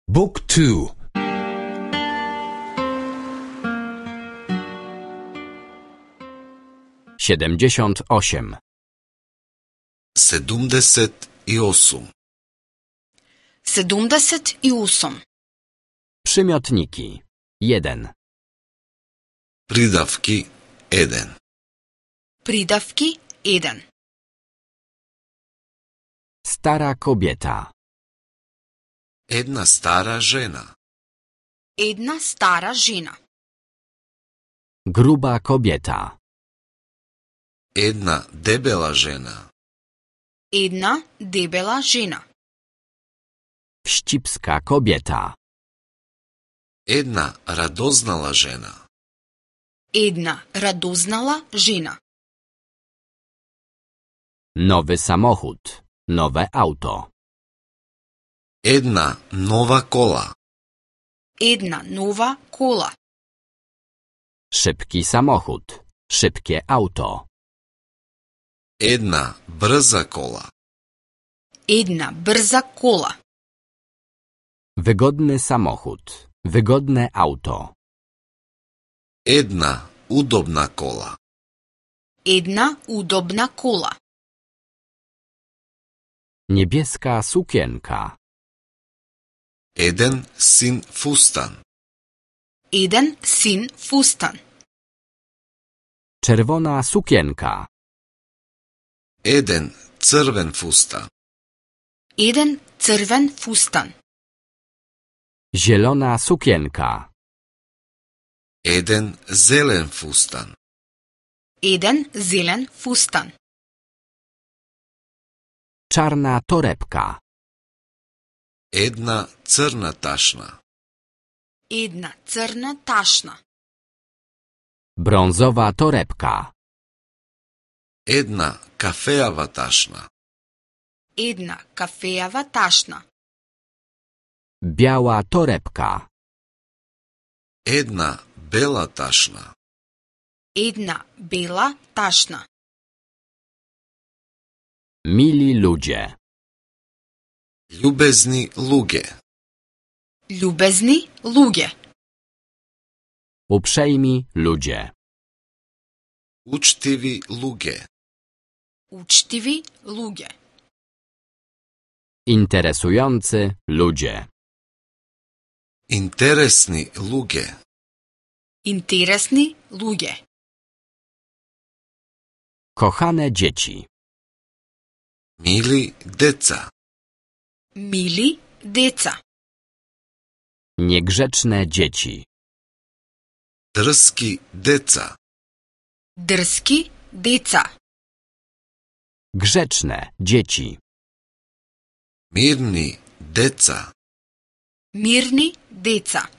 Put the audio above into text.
Book 2. 78. 78. 78. Przymiotniki. 1. Придавки 1. Придавки 1. Stara kobieta. Една стара жена. Една стара жена. Gruba kobieta. Една дебела жена. Една дебела жена. Wścibska kobieta. Една радознала жена. Една радознала жена. Nowy samochód. Nowe auto. Една нова кола. Една нова кола. Szybki samochód. Szybkie auto. Една брза кола. Една брза кола. Wygodny samochód. Wygodne auto. Една удобна кола. Една удобна кола. Niebieska sukienka. Еден син фустан. Еден син фустан. Czerwona sukienka. Еден црвен фустан. Еден црвен фустан. Zielona sukienka. Еден зелен фустан. Еден зелен фустан. Czarna torebka. Една црна ташна. Една црна ташна. Brązowa torebka. Една кафеава ташна. Една кафеава ташна. Biała torebka. Една бела ташна. Една бела ташна. Mili ludzie. Љубезни луѓе. Љубезни луѓе. Uprzejmi ludzie. Учтиви луѓе. Учтиви луѓе. Interesujący ludzie. Интересни луѓе. Интересни луѓе. Kochane dzieci. Мили деца. Мили деца. Niegrzeczne dzieci. Дрски деца. Дрски деца. Grzeczne dzieci. Мирни деца. Мирни деца.